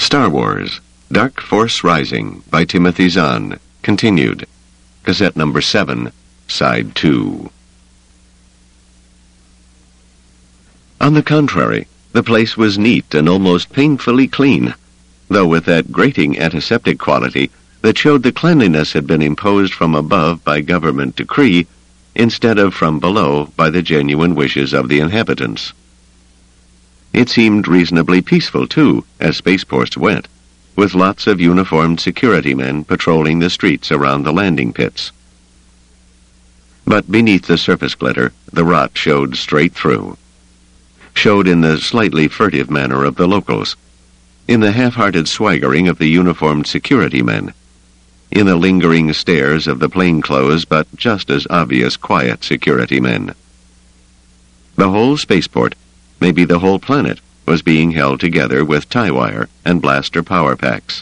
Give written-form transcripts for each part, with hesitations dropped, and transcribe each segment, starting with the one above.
Star Wars, Dark Force Rising by Timothy Zahn, continued. Cassette number 7, Side 2. On the contrary, the place was neat and almost painfully clean, though with that grating antiseptic quality that showed the cleanliness had been imposed from above by government decree instead of from below by the genuine wishes of the inhabitants. It seemed reasonably peaceful, too, as spaceports went, with lots of uniformed security men patrolling the streets around the landing pits. But beneath the surface glitter, the rot showed straight through. Showed in the slightly furtive manner of the locals, in the half-hearted swaggering of the uniformed security men, in the lingering stares of the plainclothes but just as obvious quiet security men. The whole spaceport, maybe the whole planet, was being held together with tie wire and blaster power packs.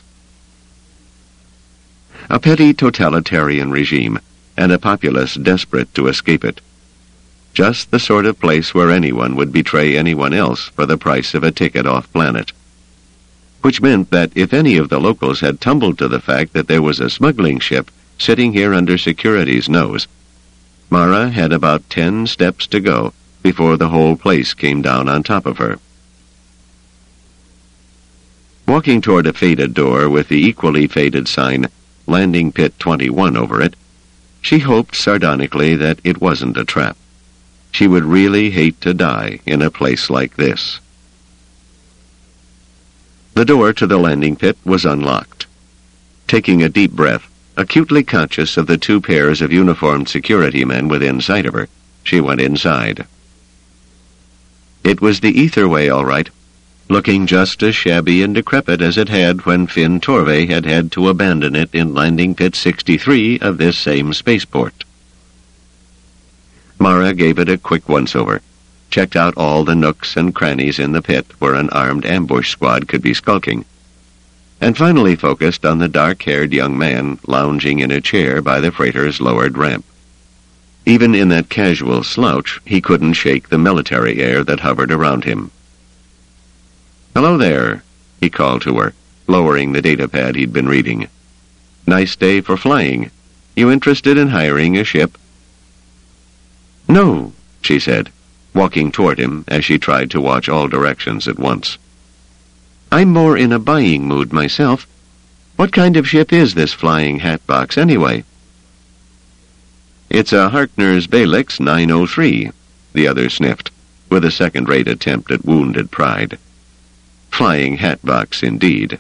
A petty totalitarian regime, and a populace desperate to escape it. Just the sort of place where anyone would betray anyone else for the price of a ticket off planet. Which meant that if any of the locals had tumbled to the fact that there was a smuggling ship sitting here under security's nose, Mara had about 10 steps to go before the whole place came down on top of her. Walking toward a faded door with the equally faded sign, Landing Pit 21 over it, she hoped sardonically that it wasn't a trap. She would really hate to die in a place like this. The door to the landing pit was unlocked. Taking a deep breath, acutely conscious of the 2 pairs of uniformed security men within sight of her, she went inside. It was the etherway, all right, looking just as shabby and decrepit as it had when Finn Torvey had had to abandon it in Landing Pit 63 of this same spaceport. Mara gave it a quick once-over, checked out all the nooks and crannies in the pit where an armed ambush squad could be skulking, and finally focused on the dark-haired young man lounging in a chair by the freighter's lowered ramp. Even in that casual slouch, he couldn't shake the military air that hovered around him. "Hello there," he called to her, lowering the datapad he'd been reading. "Nice day for flying. You interested in hiring a ship?" "No," she said, walking toward him as she tried to watch all directions at once. "I'm more in a buying mood myself. What kind of ship is this flying hatbox, anyway?" "It's a Harkner's Balix 903, the other sniffed, with a second-rate attempt at wounded pride. Flying hatbox, indeed.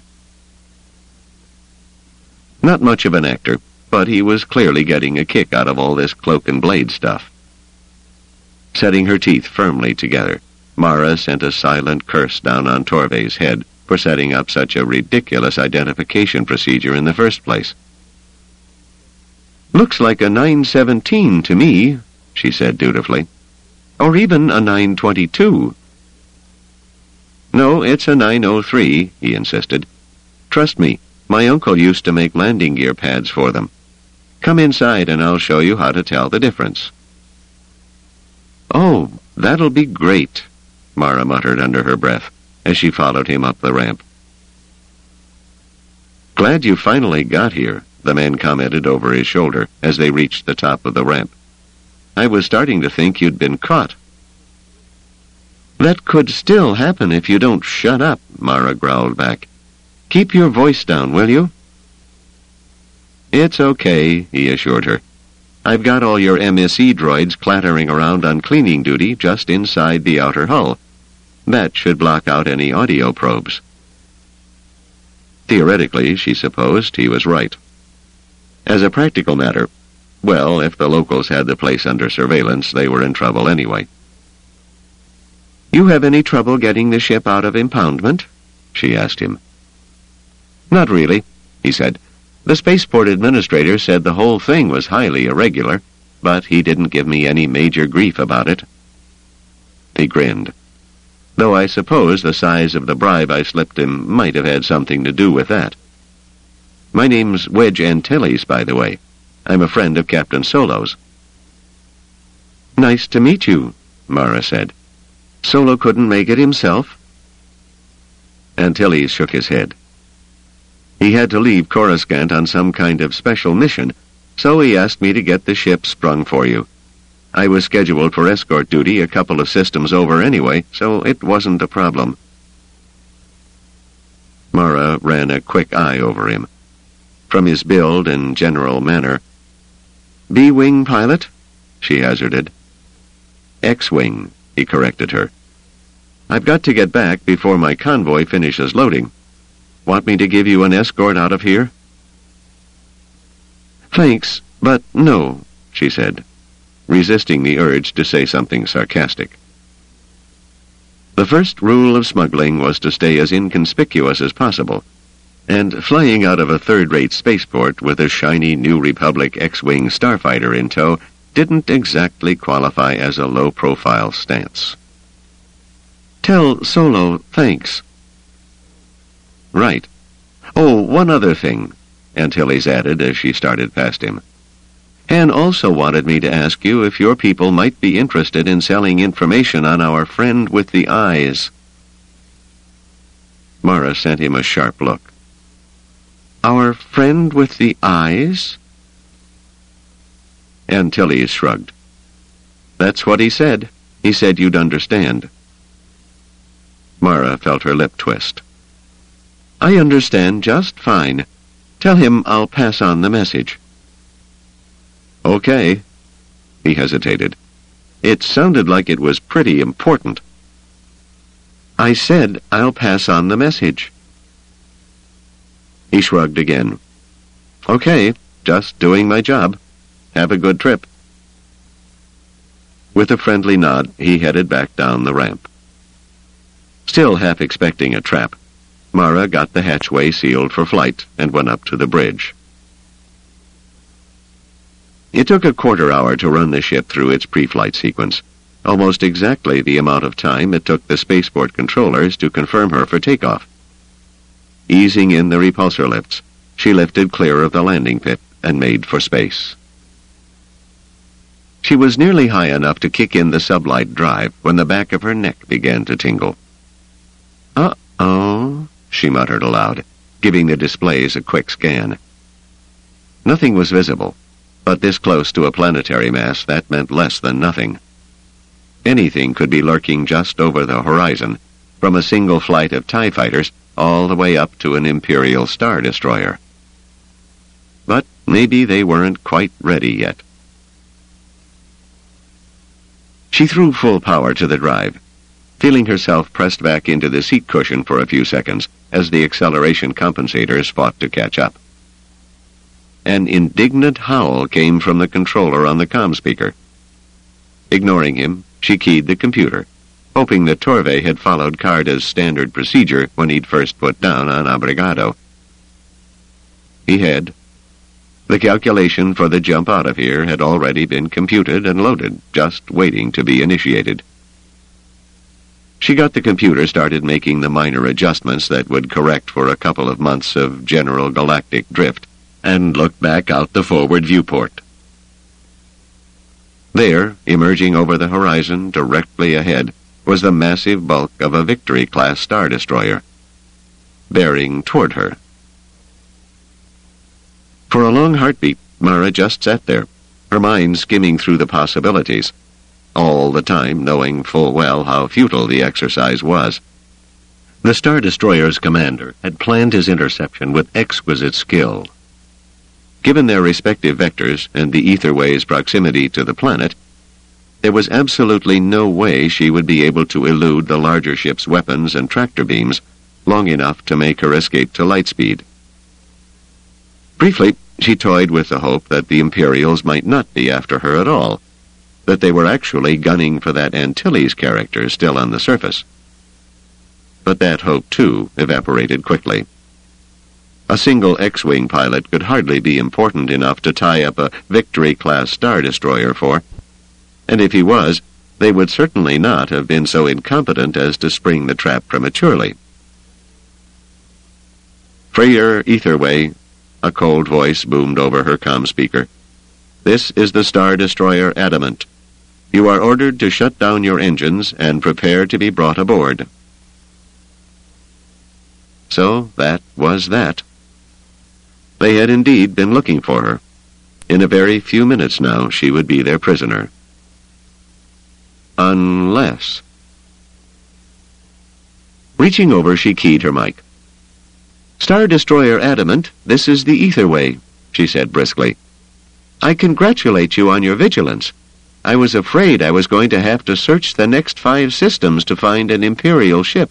Not much of an actor, but he was clearly getting a kick out of all this cloak and blade stuff. Setting her teeth firmly together, Mara sent a silent curse down on Torvey's head for setting up such a ridiculous identification procedure in the first place. "Looks like a 917 to me," she said dutifully. "Or even a 922. "No, it's a 903, he insisted. "Trust me, my uncle used to make landing gear pads for them. Come inside and I'll show you how to tell the difference." "Oh, that'll be great," Mara muttered under her breath as she followed him up the ramp. "Glad you finally got here," the man commented over his shoulder as they reached the top of the ramp. "I was starting to think you'd been caught." "That could still happen if you don't shut up," Mara growled back. "Keep your voice down, will you?" "It's okay," he assured her. "I've got all your MSE droids clattering around on cleaning duty just inside the outer hull. That should block out any audio probes." Theoretically, she supposed, he was right. As a practical matter, well, if the locals had the place under surveillance, they were in trouble anyway. "You have any trouble getting the ship out of impoundment?" she asked him. "Not really," he said. "The spaceport administrator said the whole thing was highly irregular, but he didn't give me any major grief about it." He grinned. "Though I suppose the size of the bribe I slipped him might have had something to do with that. My name's Wedge Antilles, by the way. I'm a friend of Captain Solo's." "Nice to meet you," Mara said. "Solo couldn't make it himself?" Antilles shook his head. He had to leave Coruscant on some kind of special mission, so he asked me to get the ship sprung for you. I was scheduled for escort duty a couple of systems over anyway, so it wasn't a problem. Mara ran a quick eye over him. From his build and general manner, B-wing pilot? She hazarded. X-wing, he corrected her. I've got to get back before my convoy finishes loading. Want me to give you an escort out of here? Thanks, but no, she said, resisting the urge to say something sarcastic. The first rule of smuggling was to stay as inconspicuous as possible, and flying out of a third-rate spaceport with a shiny New Republic X-wing starfighter in tow didn't exactly qualify as a low-profile stance. Tell Solo thanks. Right. Oh, one other thing, Antilles added as she started past him. Han also wanted me to ask you if your people might be interested in selling information on our friend with the eyes. Mara sent him a sharp look. Our friend with the eyes? Antilles shrugged. That's what he said. He said you'd understand. Mara felt her lip twist. I understand just fine. Tell him I'll pass on the message. Okay. He hesitated. It sounded like it was pretty important. I said I'll pass on the message. He shrugged again. Okay, just doing my job. Have a good trip. With a friendly nod, he headed back down the ramp. Still half expecting a trap, Mara got the hatchway sealed for flight and went up to the bridge. It took a quarter-hour to run the ship through its pre-flight sequence, almost exactly the amount of time it took the spaceport controllers to confirm her for takeoff. Easing in the repulsor lifts, she lifted clear of the landing pit and made for space. She was nearly high enough to kick in the sublight drive when the back of her neck began to tingle. Uh-oh, she muttered aloud, giving the displays a quick scan. Nothing was visible, but this close to a planetary mass, that meant less than nothing. Anything could be lurking just over the horizon, from a single flight of TIE fighters all the way up to an Imperial Star Destroyer. But maybe they weren't quite ready yet. She threw full power to the drive, feeling herself pressed back into the seat cushion for a few seconds as the acceleration compensators fought to catch up. An indignant howl came from the controller on the comm speaker. Ignoring him, she keyed the computer, hoping that Torve had followed Carda's standard procedure when he'd first put down on Abrigado. He had. The calculation for the jump out of here had already been computed and loaded, just waiting to be initiated. She got the computer started making the minor adjustments that would correct for a couple of months of general galactic drift, and looked back out the forward viewport. There, emerging over the horizon directly ahead, was the massive bulk of a Victory-class Star Destroyer, bearing toward her. For a long heartbeat, Mara just sat there, her mind skimming through the possibilities, all the time knowing full well how futile the exercise was. The Star Destroyer's commander had planned his interception with exquisite skill. Given their respective vectors and the Etherway's proximity to the planet, there was absolutely no way she would be able to elude the larger ship's weapons and tractor beams long enough to make her escape to light speed. Briefly, she toyed with the hope that the Imperials might not be after her at all, that they were actually gunning for that Antilles character still on the surface. But that hope, too, evaporated quickly. A single X-wing pilot could hardly be important enough to tie up a Victory-class Star Destroyer for, and if he was, they would certainly not have been so incompetent as to spring the trap prematurely. Freer Etherway, a cold voice boomed over her comm speaker. This is the Star Destroyer Adamant. You are ordered to shut down your engines and prepare to be brought aboard. So that was that. They had indeed been looking for her. In a very few minutes now, she would be their prisoner. Unless... Reaching over, she keyed her mic. "Star Destroyer Adamant, this is the Etherway," she said briskly. "I congratulate you on your vigilance. I was afraid I was going to have to search the next 5 systems to find an Imperial ship."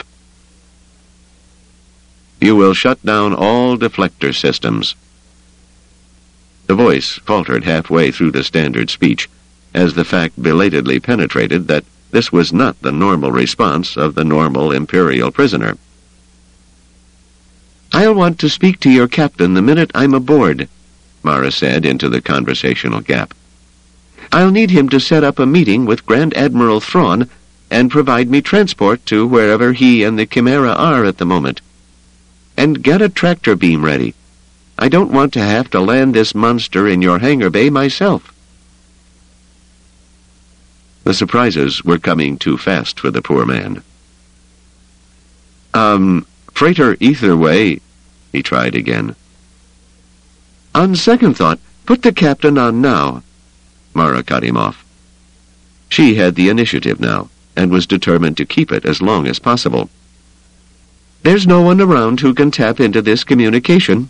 "You will shut down all deflector systems." The voice faltered halfway through the standard speech, as the fact belatedly penetrated that this was not the normal response of the normal Imperial prisoner. "I'll want to speak to your captain the minute I'm aboard," Mara said into the conversational gap. "I'll need him to set up a meeting with Grand Admiral Thrawn and provide me transport to wherever he and the Chimera are at the moment. And get a tractor beam ready. I don't want to have to land this monster in your hangar bay myself." The surprises were coming too fast for the poor man. Freighter Etherway," he tried again. "On second thought, put the captain on now," Mara cut him off. She had the initiative now, and was determined to keep it as long as possible. "There's no one around who can tap into this communication."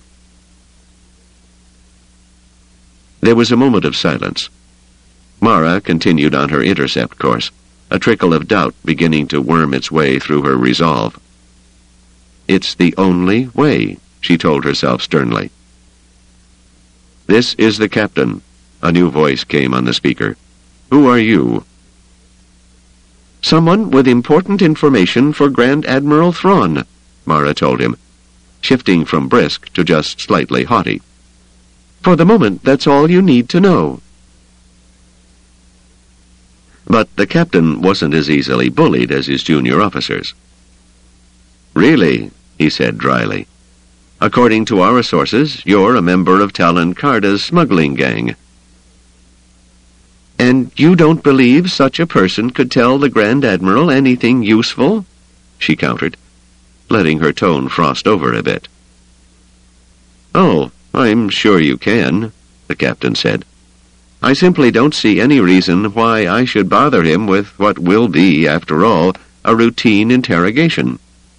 There was a moment of silence. Mara continued on her intercept course, a trickle of doubt beginning to worm its way through her resolve. "It's the only way," she told herself sternly. "This is the captain," a new voice came on the speaker. "Who are you?" "Someone with important information for Grand Admiral Thrawn," Mara told him, shifting from brisk to just slightly haughty. "For the moment, that's all you need to know." But the captain wasn't as easily bullied as his junior officers. "Really," he said dryly. "According to our sources, you're a member of Talon Karrde's smuggling gang." "And you don't believe such a person could tell the Grand Admiral anything useful?" she countered, letting her tone frost over a bit. "Oh, I'm sure you can," the captain said. "I simply don't see any reason why I should bother him with what will be, after all, a routine interrogation."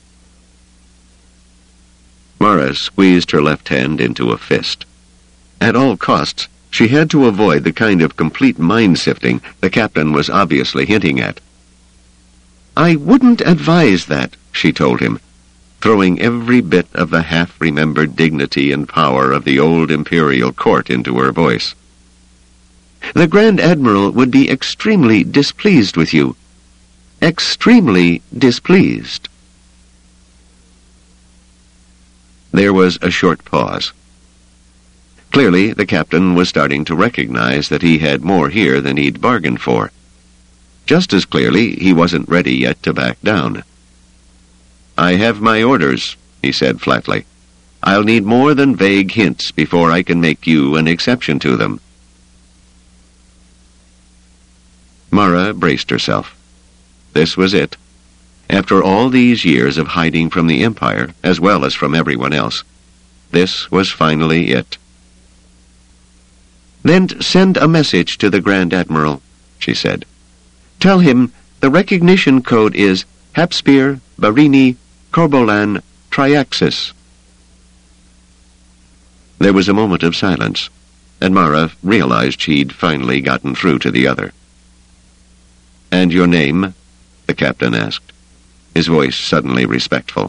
Mara squeezed her left hand into a fist. At all costs, she had to avoid the kind of complete mind-sifting the captain was obviously hinting at. "I wouldn't advise that," she told him, throwing every bit of the half-remembered dignity and power of the old Imperial court into her voice. "The Grand Admiral would be extremely displeased with you. Extremely displeased." There was a short pause. Clearly, the captain was starting to recognize that he had more here than he'd bargained for. Just as clearly, he wasn't ready yet to back down. "I have my orders," he said flatly. "I'll need more than vague hints before I can make you an exception to them." Mara braced herself. This was it. After all these years of hiding from the Empire, as well as from everyone else, this was finally it. "Then send a message to the Grand Admiral," she said. "Tell him the recognition code is Hapspir, Barini, Corbolan, Triaxis." There was a moment of silence, and Mara realized she'd finally gotten through to the other. "And your name?" the captain asked, his voice suddenly respectful.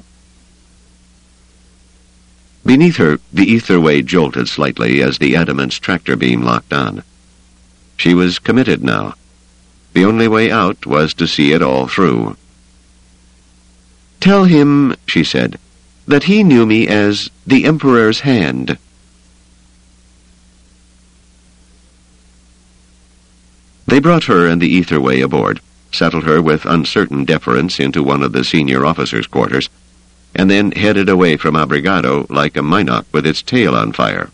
Beneath her, the Etherway jolted slightly as the Adamant's tractor beam locked on. She was committed now. The only way out was to see it all through. "Tell him," she said, "that he knew me as the Emperor's Hand." They brought her and the Etherway aboard, settled her with uncertain deference into one of the senior officers' quarters, and then headed away from Abrigado like a Minoc with its tail on fire.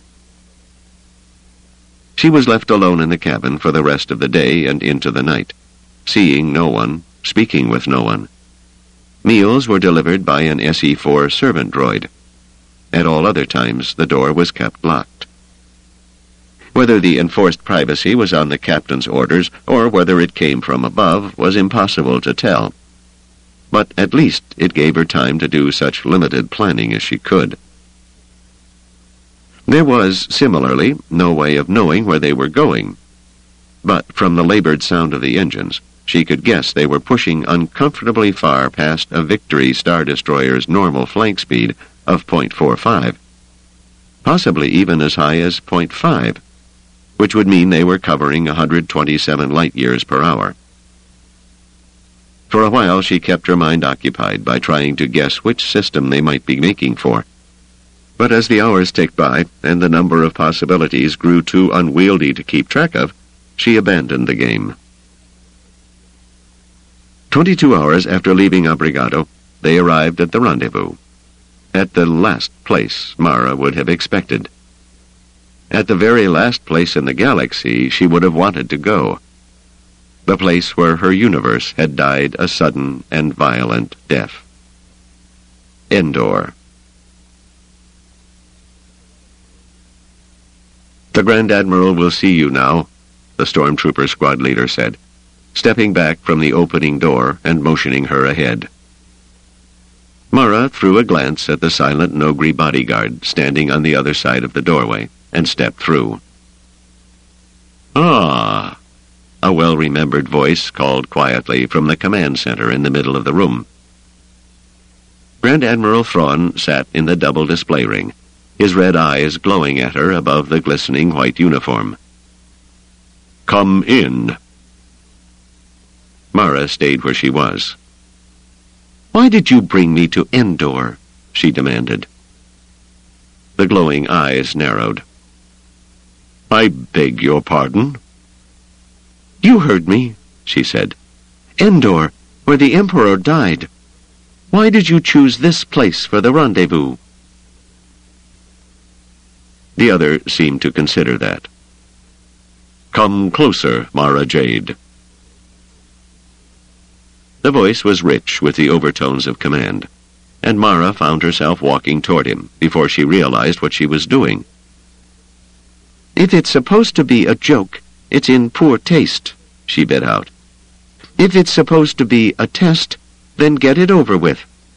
She was left alone in the cabin for the rest of the day and into the night, seeing no one, speaking with no one. Meals were delivered by an SE-4 servant droid. At all other times, the door was kept locked. Whether the enforced privacy was on the captain's orders or whether it came from above was impossible to tell. But at least it gave her time to do such limited planning as she could. There was, similarly, no way of knowing where they were going. But from the labored sound of the engines, she could guess they were pushing uncomfortably far past a Victory Star Destroyer's normal flank speed of 0.45, possibly even as high as 0.5, which would mean they were covering 127 light-years per hour. For a while she kept her mind occupied by trying to guess which system they might be making for. But as the hours ticked by and the number of possibilities grew too unwieldy to keep track of, she abandoned the game. 22 hours after leaving Abrigado, they arrived at the rendezvous. At the last place Mara would have expected. At the very last place in the galaxy she would have wanted to go. The place where her universe had died a sudden and violent death. Endor. "The Grand Admiral will see you now," the stormtrooper squad leader said, stepping back from the opening door and motioning her ahead. Mara threw a glance at the silent Noghri bodyguard standing on the other side of the doorway and stepped through. "Ah," a well-remembered voice called quietly from the command center in the middle of the room. Grand Admiral Thrawn sat in the double display ring, his red eyes glowing at her above the glistening white uniform. "Come in." Mara stayed where she was. "Why did you bring me to Endor?" she demanded. The glowing eyes narrowed. "I beg your pardon?" "You heard me," she said. "Endor, where the Emperor died. Why did you choose this place for the rendezvous?" The other seemed to consider that. "Come closer, Mara Jade." The voice was rich with the overtones of command, and Mara found herself walking toward him before she realized what she was doing. "If it's supposed to be a joke, it's in poor taste," she bit out. "If it's supposed to be a test, then get it over with."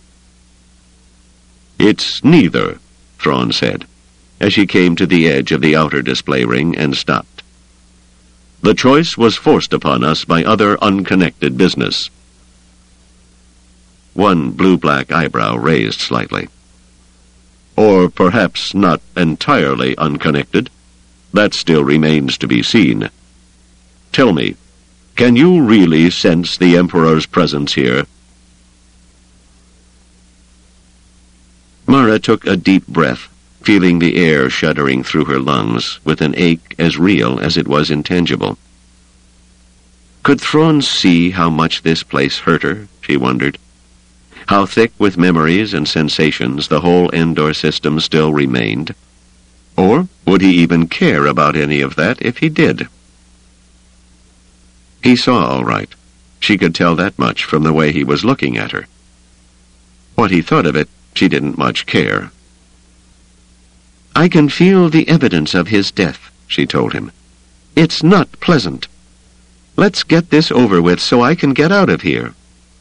"It's neither," Thrawn said, as she came to the edge of the outer display ring and stopped. "The choice was forced upon us by other unconnected business." One blue-black eyebrow raised slightly. "Or perhaps not entirely unconnected. That still remains to be seen. Tell me, can you really sense the Emperor's presence here?" Mara took a deep breath, feeling the air shuddering through her lungs with an ache as real as it was intangible. Could Thrawn see how much this place hurt her, she wondered? How thick with memories and sensations the whole Endor system still remained? Or would he even care about any of that if he did? He saw all right. She could tell that much from the way he was looking at her. What he thought of it, she didn't much care. "I can feel the evidence of his death," she told him. "It's not pleasant. Let's get this over with so I can get out of here."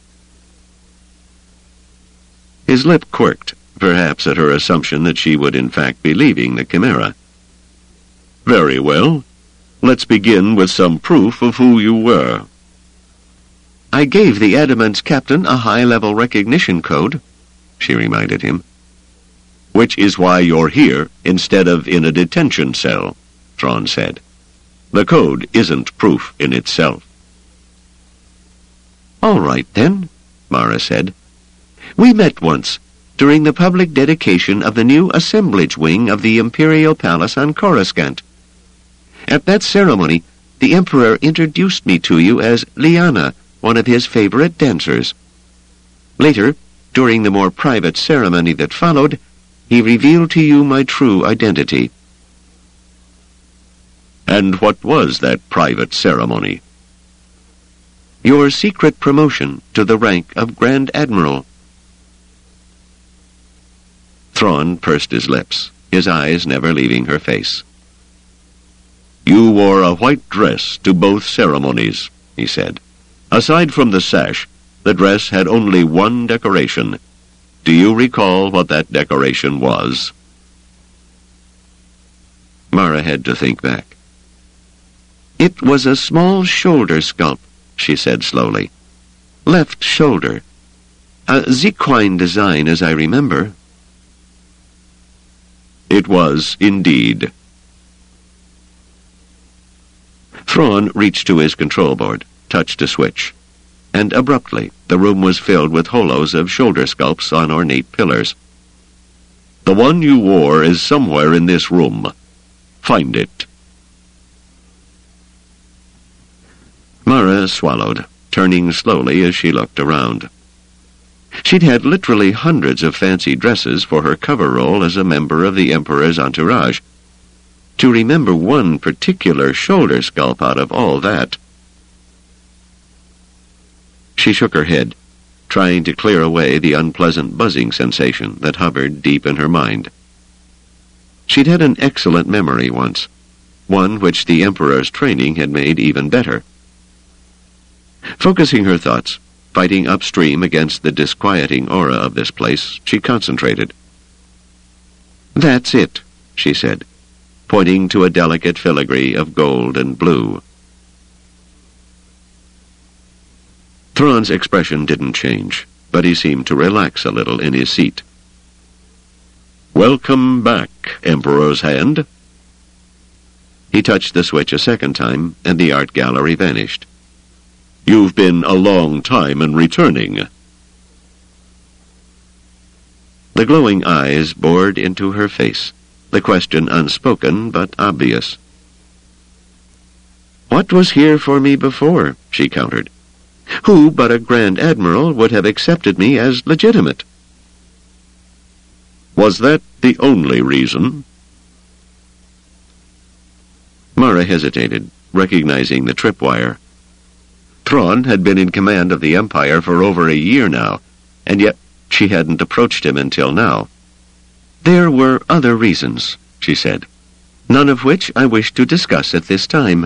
His lip quirked, perhaps at her assumption that she would in fact be leaving the Chimera. "Very well. Let's begin with some proof of who you were." "I gave the Adamant's captain a high-level recognition code," she reminded him. "Which is why you're here instead of in a detention cell," Thrawn said. "The code isn't proof in itself." "All right, then," Mara said. "We met once, during the public dedication of the new assemblage wing of the Imperial Palace on Coruscant. At that ceremony, the Emperor introduced me to you as Liana, one of his favorite dancers. Later, during the more private ceremony that followed, he revealed to you my true identity." "And what was that private ceremony?" "Your secret promotion to the rank of Grand Admiral." Thrawn pursed his lips, his eyes never leaving her face. "You wore a white dress to both ceremonies," he said. "Aside from the sash, the dress had only one decoration. Do you recall what that decoration was?" Mara had to think back. "It was a small shoulder sculpt," she said slowly. "Left shoulder. A Zequine design, as I remember." It was, indeed. Thrawn reached to his control board, touched a switch, and abruptly the room was filled with holos of shoulder sculpts on ornate pillars. "The one you wore is somewhere in this room. Find it." Mara swallowed, turning slowly as she looked around. She'd had literally hundreds of fancy dresses for her cover role as a member of the Emperor's entourage. To remember one particular shoulder sculpt out of all that. She shook her head, trying to clear away the unpleasant buzzing sensation that hovered deep in her mind. She'd had an excellent memory once, one which the Emperor's training had made even better. Focusing her thoughts, fighting upstream against the disquieting aura of this place, she concentrated. "That's it," she said, pointing to a delicate filigree of gold and blue. Thrawn's expression didn't change, but he seemed to relax a little in his seat. "Welcome back, Emperor's Hand." He touched the switch a second time, and the art gallery vanished. "You've been a long time in returning." The glowing eyes bored into her face, the question unspoken but obvious. "What was here for me before?" she countered. "Who but a Grand Admiral would have accepted me as legitimate?" "Was that the only reason?" Mara hesitated, recognizing the tripwire. Thrawn had been in command of the Empire for over a year now, and yet she hadn't approached him until now. "There were other reasons," she said, "none of which I wish to discuss at this time."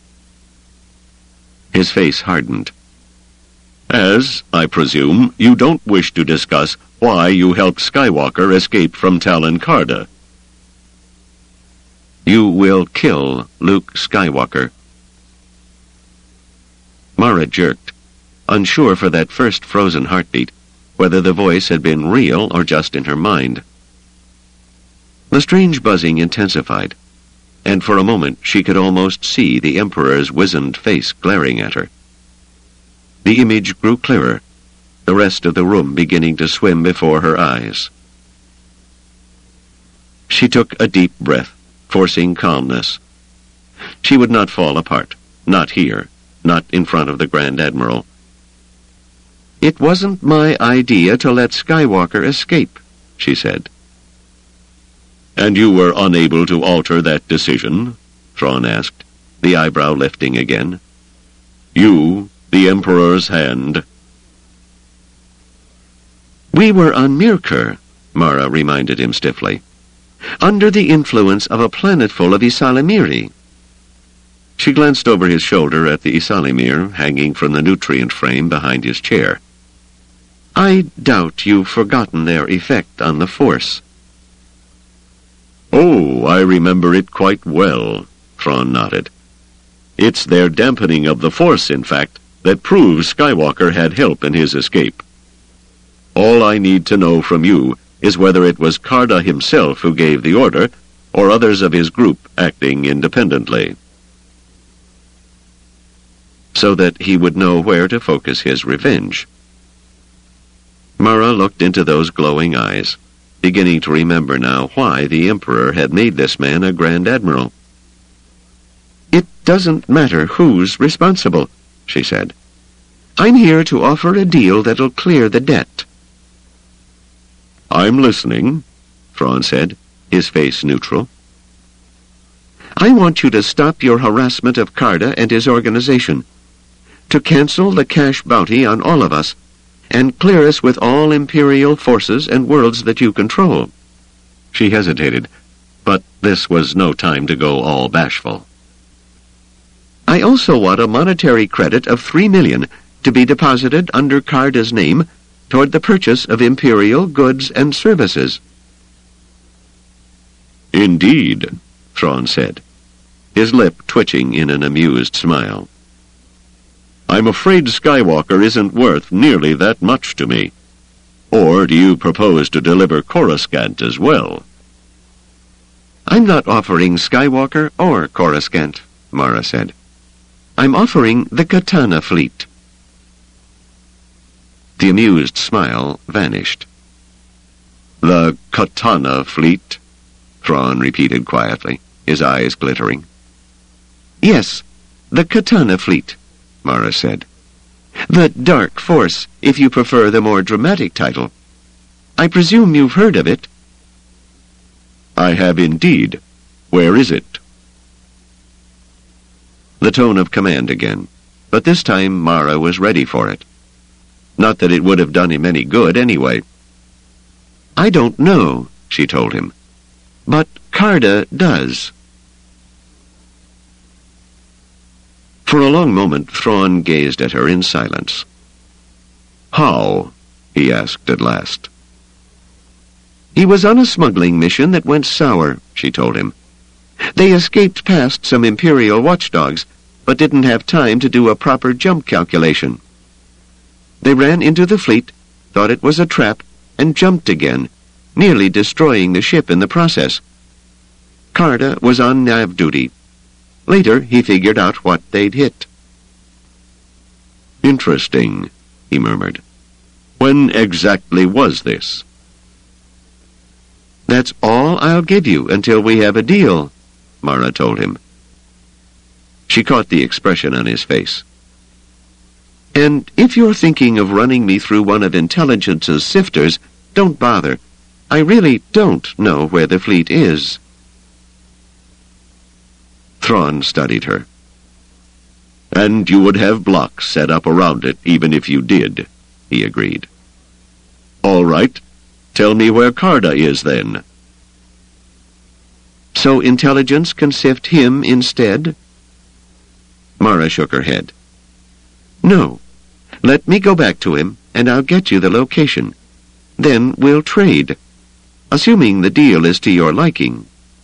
His face hardened. "As, I presume, you don't wish to discuss why you helped Skywalker escape from Talon Karrde." "You will kill Luke Skywalker." Mara jerked, unsure for that first frozen heartbeat, whether the voice had been real or just in her mind. The strange buzzing intensified, and for a moment she could almost see the Emperor's wizened face glaring at her. The image grew clearer, the rest of the room beginning to swim before her eyes. She took a deep breath, forcing calmness. She would not fall apart, not here, not in front of the Grand Admiral. "It wasn't my idea to let Skywalker escape," she said. "And you were unable to alter that decision?" Thrawn asked, the eyebrow lifting again. "You, the Emperor's Hand." "We were on Mirkur," Mara reminded him stiffly, "under the influence of a planet full of Ysalamiri." She glanced over his shoulder at the Ysalamir hanging from the nutrient frame behind his chair. "I doubt you've forgotten their effect on the Force." "Oh, I remember it quite well," Thrawn nodded. "It's their dampening of the Force, in fact, that proves Skywalker had help in his escape. All I need to know from you is whether it was Karrde himself who gave the order, or others of his group acting independently." So that he would know where to focus his revenge. Mara looked into those glowing eyes, beginning to remember now why the Emperor had made this man a Grand Admiral. "It doesn't matter who's responsible," she said. "I'm here to offer a deal that'll clear the debt." "I'm listening," Thrawn said, his face neutral. "I want you to stop your harassment of Karrde and his organization, to cancel the cash bounty on all of us, and clear us with all Imperial forces and worlds that you control." She hesitated, but this was no time to go all bashful. I also want a monetary credit of 3 million to be deposited under Carda's name toward the purchase of Imperial goods and services. Indeed, Thrawn said, his lip twitching in an amused smile. I'm afraid Skywalker isn't worth nearly that much to me. Or do you propose to deliver Coruscant as well? I'm not offering Skywalker or Coruscant, Mara said. I'm offering the Katana fleet. The amused smile vanished. The Katana fleet, Thrawn repeated quietly, his eyes glittering. Yes, the Katana fleet, Mara said. The Dark Force, if you prefer the more dramatic title. I presume you've heard of it. I have indeed. Where is it? The tone of command again, but this time Mara was ready for it. Not that it would have done him any good anyway. I don't know, she told him, but Carda does. For a long moment, Thrawn gazed at her in silence. How? He asked at last. He was on a smuggling mission that went sour, she told him. They escaped past some Imperial watchdogs, but didn't have time to do a proper jump calculation. They ran into the fleet, thought it was a trap, and jumped again, nearly destroying the ship in the process. Carda was on nav duty. Later, he figured out what they'd hit. Interesting, he murmured. When exactly was this? That's all I'll give you until we have a deal, Mara told him. She caught the expression on his face. And if you're thinking of running me through one of intelligence's sifters, don't bother. I really don't know where the fleet is. Thrawn studied her. And you would have blocks set up around it, even if you did, he agreed. All right. Tell me where Carda is, then. So intelligence can sift him instead? Mara shook her head. No. Let me go back to him, and I'll get you the location. Then we'll trade, assuming the deal is to your liking.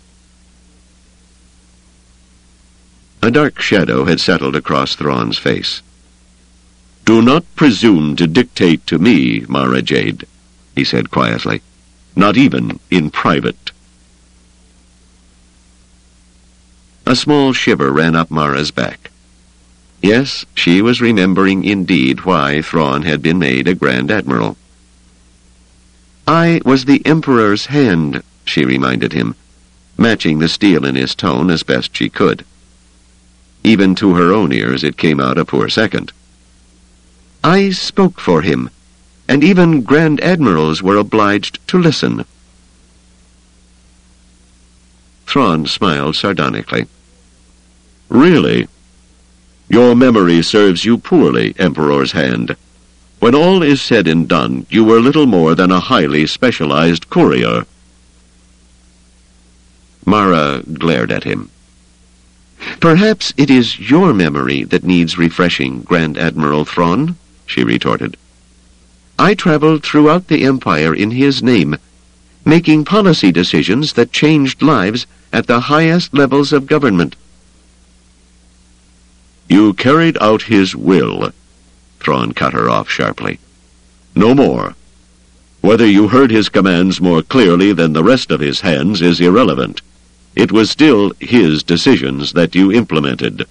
A dark shadow had settled across Thrawn's face. Do not presume to dictate to me, Mara Jade, he said quietly. Not even in private. A small shiver ran up Mara's back. Yes, she was remembering indeed why Thrawn had been made a Grand Admiral. I was the Emperor's hand, she reminded him, matching the steel in his tone as best she could. Even to her own ears it came out a poor second. I spoke for him, and even Grand Admirals were obliged to listen. Thrawn smiled sardonically. Really? Your memory serves you poorly, Emperor's hand. When all is said and done, you were little more than a highly specialized courier. Mara glared at him. Perhaps it is your memory that needs refreshing, Grand Admiral Thrawn, she retorted. I traveled throughout the Empire in his name, making policy decisions that changed lives at the highest levels of government. You carried out his will, Thrawn cut her off sharply. No more. Whether you heard his commands more clearly than the rest of his hands is irrelevant. It was still his decisions that you implemented.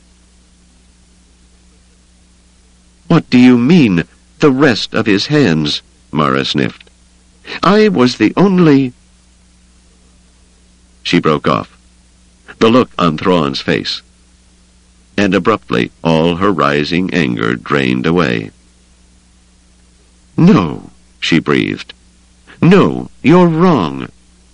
What do you mean, the rest of his hands? Mara sniffed. I was the only... She broke off, the look on Thrawn's face. And abruptly all her rising anger drained away. No, she breathed. No, you're wrong.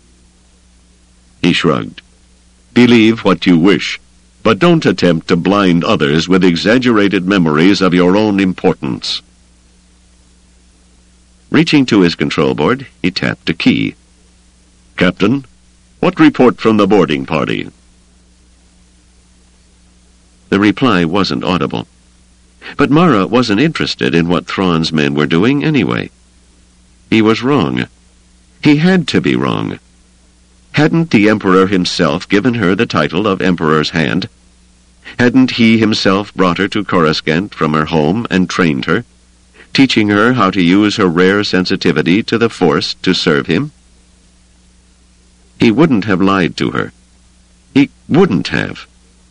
He shrugged. Believe what you wish, but don't attempt to blind others with exaggerated memories of your own importance. Reaching to his control board, he tapped a key. Captain, What report from the boarding party? The reply wasn't audible. But Mara wasn't interested in what Thrawn's men were doing anyway. He was wrong. He had to be wrong. Hadn't the Emperor himself given her the title of Emperor's Hand? Hadn't he himself brought her to Coruscant from her home and trained her, teaching her how to use her rare sensitivity to the Force to serve him? He wouldn't have lied to her. He wouldn't have.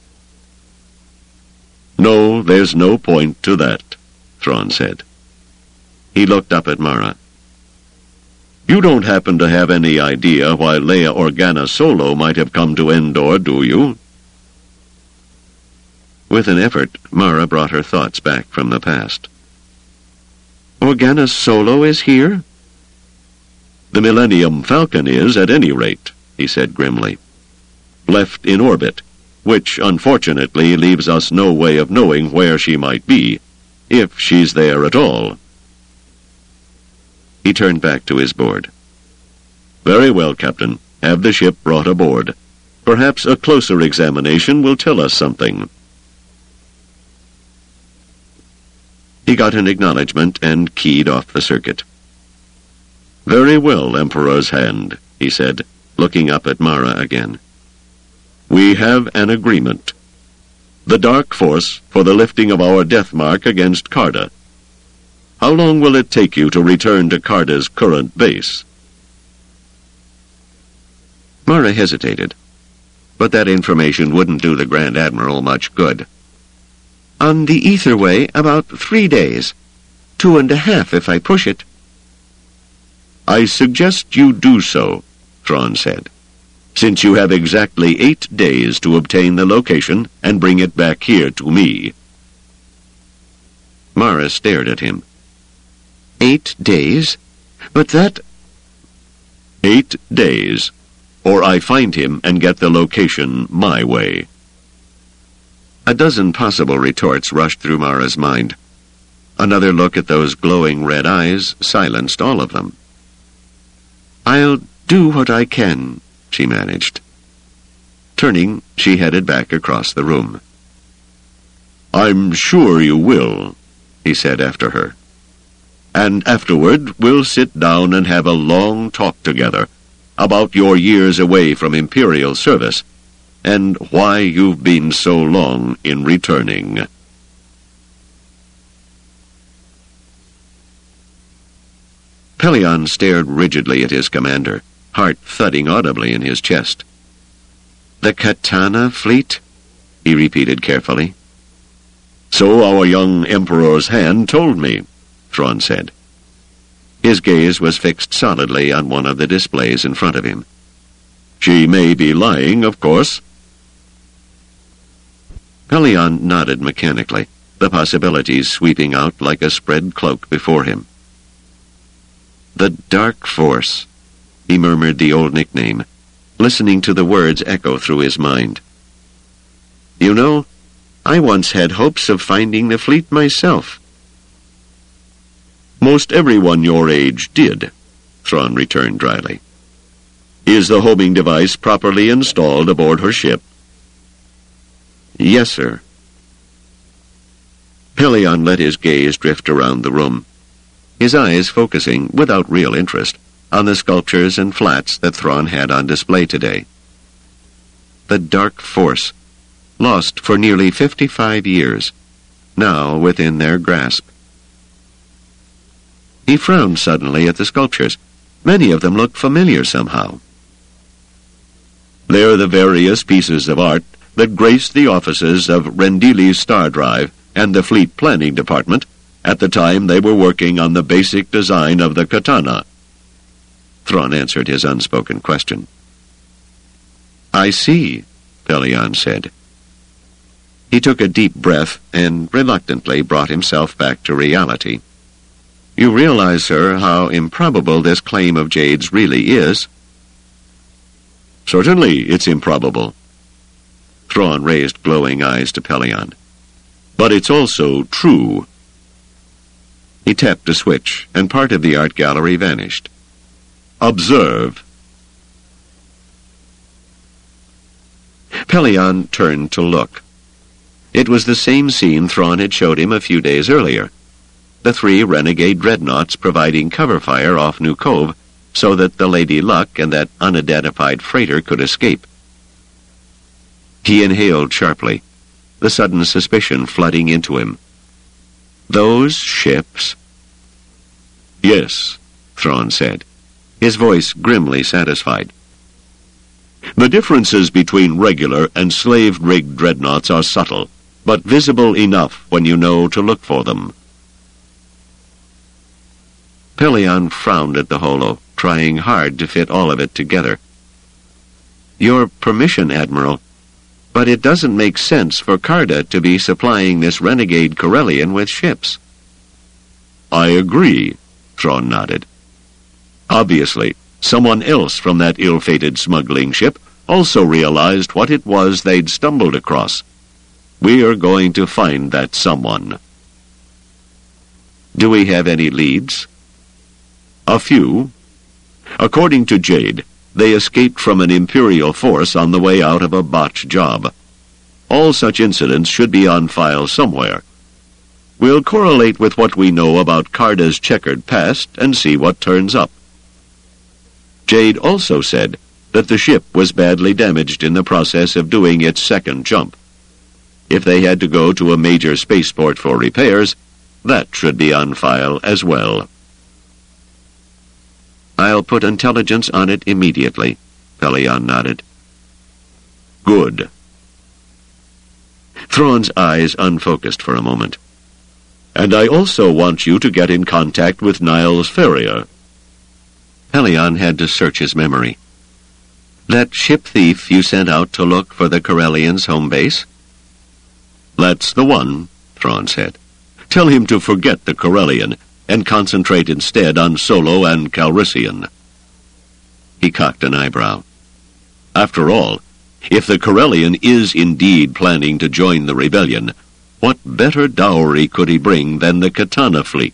"No, there's no point to that," Thrawn said. He looked up at Mara. "You don't happen to have any idea why Leia Organa Solo might have come to Endor, do you?" With an effort, Mara brought her thoughts back from the past. "Organa Solo is here?" "The Millennium Falcon is, at any rate," he said grimly. "Left in orbit, which unfortunately leaves us no way of knowing where she might be, if she's there at all." He turned back to his board. "Very well, Captain. Have the ship brought aboard. Perhaps a closer examination will tell us something." He got an acknowledgment and keyed off the circuit. "Very well, Emperor's Hand," he said, looking up at Mara again. "We have an agreement. The Dark Force for the lifting of our death mark against Carda. How long will it take you to return to Carda's current base?" Mara hesitated, but that information wouldn't do the Grand Admiral much good. "On the Etherway, about 3 days. 2.5 if I push it." "I suggest you do so," Thrawn said, "since you have exactly 8 days to obtain the location and bring it back here to me." Mara stared at him. 8 days? But that... 8 days, or I find him and get the location my way. A dozen possible retorts rushed through Mara's mind. Another look at those glowing red eyes silenced all of them. "I'll do what I can," she managed. Turning, she headed back across the room. "I'm sure you will," he said after her. "And afterward, we'll sit down and have a long talk together about your years away from Imperial service and why you've been so long in returning." Pellaeon stared rigidly at his commander, heart thudding audibly in his chest. "The Katana fleet?" he repeated carefully. "So our young Emperor's Hand told me," Thrawn said. His gaze was fixed solidly on one of the displays in front of him. "She may be lying, of course." Pellaeon nodded mechanically, the possibilities sweeping out like a spread cloak before him. "The Dark Force," he murmured the old nickname, listening to the words echo through his mind. "You know, I once had hopes of finding the fleet myself." "Most everyone your age did," Thrawn returned dryly. "Is the homing device properly installed aboard her ship?" "Yes, sir." Pellaeon let his gaze drift around the room, his eyes focusing, without real interest, on the sculptures and flats that Thrawn had on display today. The Dark Force, lost for nearly 55 years, now within their grasp. He frowned suddenly at the sculptures. Many of them looked familiar somehow. "They're the various pieces of art that graced the offices of Rendili's Star Drive and the Fleet Planning Department at the time they were working on the basic design of the Katana." Thrawn answered his unspoken question. "I see," Pellaeon said. He took a deep breath and reluctantly brought himself back to reality. "You realize, sir, how improbable this claim of Jade's really is?" "Certainly it's improbable." Thrawn raised glowing eyes to Pellaeon. "But it's also true." He tapped a switch, and part of the art gallery vanished. "Observe." Pelion turned to look. It was the same scene Thrawn had showed him a few days earlier. The 3 renegade dreadnoughts providing cover fire off New Cove so that the Lady Luck and that unidentified freighter could escape. He inhaled sharply, the sudden suspicion flooding into him. Those ships? Yes, Thrawn said, his voice grimly satisfied. The differences between regular and slave-rigged dreadnoughts are subtle, but visible enough when you know to look for them. Pelion frowned at the holo, trying hard to fit all of it together. Your permission, Admiral, but it doesn't make sense for Carda to be supplying this renegade Corellian with ships. I agree, Thrawn nodded. Obviously, someone else from that ill-fated smuggling ship also realized what it was they'd stumbled across. We're going to find that someone. Do we have any leads? A few. According to Jade, they escaped from an Imperial force on the way out of a botched job. All such incidents should be on file somewhere. We'll correlate with what we know about Carda's checkered past and see what turns up. Jade also said that the ship was badly damaged in the process of doing its second jump. If they had to go to a major spaceport for repairs, that should be on file as well. I'll put intelligence on it immediately, Pelion nodded. Good. Thrawn's eyes unfocused for a moment. And I also want you to get in contact with Niles Ferrier. Pelion had to search his memory. That ship thief you sent out to look for the Corellians' home base? That's the one, Thrawn said. Tell him to forget the Corellian and concentrate instead on Solo and Calrissian. He cocked an eyebrow. After all, if the Corellian is indeed planning to join the rebellion, what better dowry could he bring than the Katana fleet?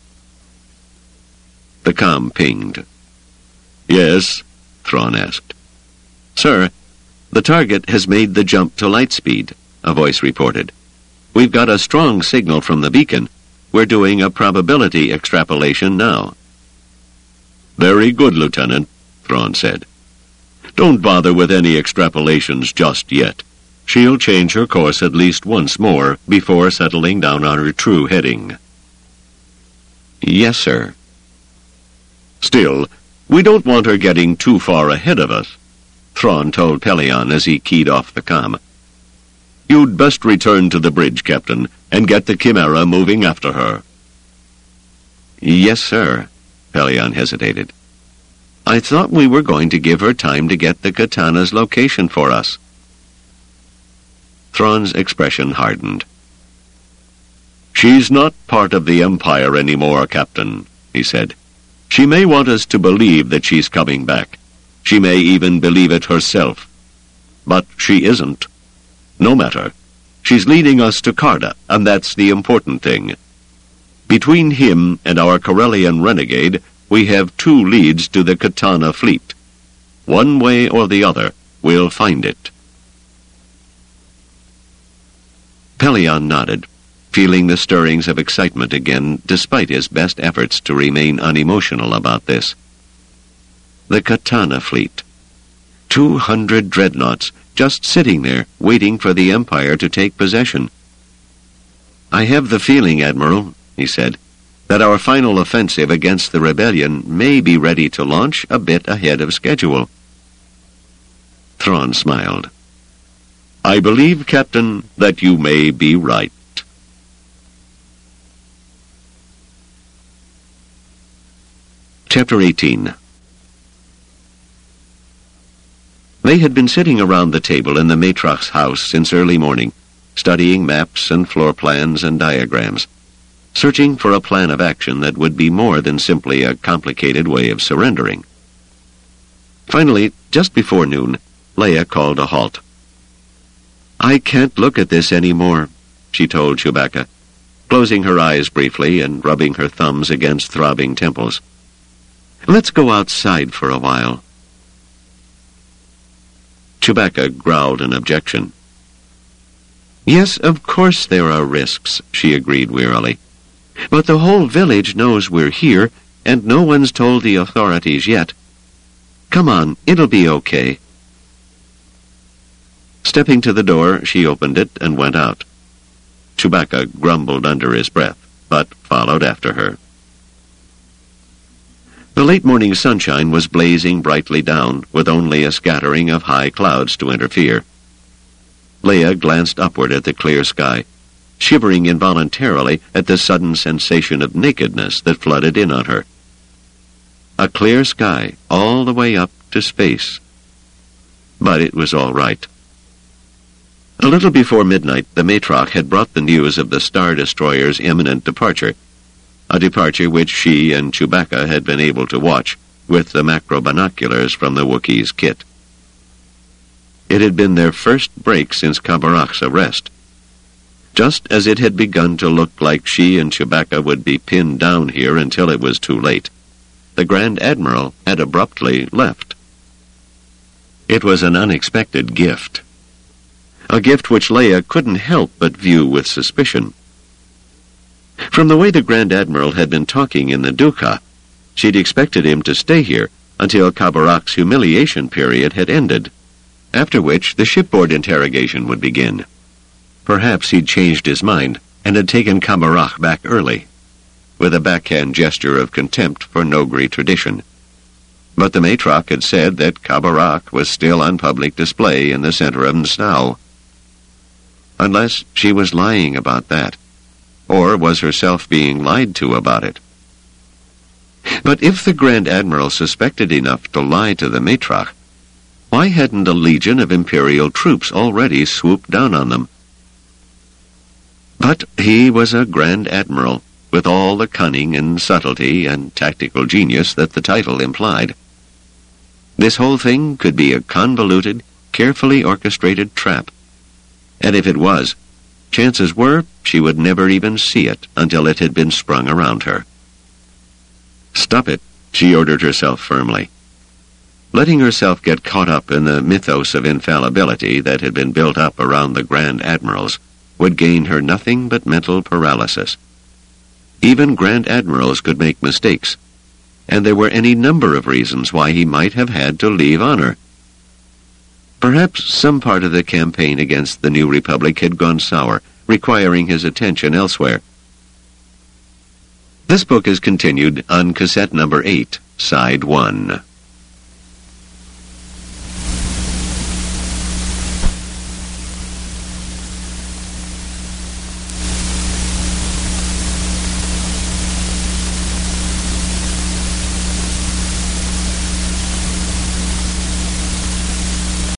The comm pinged. Yes, Thrawn asked. Sir, the target has made the jump to light speed, a voice reported. We've got a strong signal from the beacon. We're doing a probability extrapolation now. Very good, Lieutenant, Thrawn said. Don't bother with any extrapolations just yet. She'll change her course at least once more before settling down on her true heading. Yes, sir. Still, we don't want her getting too far ahead of us, Thrawn told Pelion as he keyed off the comm. You'd best return to the bridge, Captain, and get the Chimera moving after her. Yes, sir, Pelion hesitated. I thought we were going to give her time to get the Katana's location for us. Thrawn's expression hardened. She's not part of the Empire anymore, Captain, he said. She may want us to believe that she's coming back. She may even believe it herself. But she isn't. No matter. She's leading us to Carda, and that's the important thing. Between him and our Corellian renegade, we have 2 leads to the Katana fleet. One way or the other, we'll find it. Pelion nodded, feeling the stirrings of excitement again, despite his best efforts to remain unemotional about this. The Katana fleet. 200 dreadnoughts, just sitting there, waiting for the Empire to take possession. I have the feeling, Admiral, he said, that our final offensive against the rebellion may be ready to launch a bit ahead of schedule. Thrawn smiled. I believe, Captain, that you may be right. Chapter 18. They had been sitting around the table in the Matrox's house since early morning, studying maps and floor plans and diagrams, searching for a plan of action that would be more than simply a complicated way of surrendering. Finally, just before noon, Leia called a halt. I can't look at this anymore, she told Chewbacca, closing her eyes briefly and rubbing her thumbs against throbbing temples. Let's go outside for a while. Chewbacca growled an objection. "Yes, of course there are risks," she agreed wearily. "But the whole village knows we're here, and no one's told the authorities yet. Come on, it'll be okay." Stepping to the door, she opened it and went out. Chewbacca grumbled under his breath, but followed after her. The late morning sunshine was blazing brightly down, with only a scattering of high clouds to interfere. Leia glanced upward at the clear sky, shivering involuntarily at the sudden sensation of nakedness that flooded in on her. A clear sky all the way up to space. But it was all right. A little before midnight, the Matrox had brought the news of the Star Destroyer's imminent departure, a departure which she and Chewbacca had been able to watch with the macro binoculars from the Wookiee's kit. It had been their first break since Kabarak's arrest. Just as it had begun to look like she and Chewbacca would be pinned down here until it was too late, the Grand Admiral had abruptly left. It was an unexpected gift. A gift which Leia couldn't help but view with suspicion. From the way the Grand Admiral had been talking in the Dukat, she'd expected him to stay here until Kabarak's humiliation period had ended, after which the shipboard interrogation would begin. Perhaps he'd changed his mind and had taken Kabarak back early, with a backhand gesture of contempt for Noghri tradition. But the Matrox had said that Kabarak was still on public display in the center of Msnau. Unless she was lying about that, or was herself being lied to about it. But if the Grand Admiral suspected enough to lie to the Matrox, why hadn't a legion of Imperial troops already swooped down on them? But he was a Grand Admiral, with all the cunning and subtlety and tactical genius that the title implied. This whole thing could be a convoluted, carefully orchestrated trap. And if it was, chances were she would never even see it until it had been sprung around her. "Stop it," she ordered herself firmly. Letting herself get caught up in the mythos of infallibility that had been built up around the Grand Admirals would gain her nothing but mental paralysis. Even Grand Admirals could make mistakes, and there were any number of reasons why he might have had to leave honor. Perhaps some part of the campaign against the New Republic had gone sour, requiring his attention elsewhere. This book is continued on cassette number 8, side 1.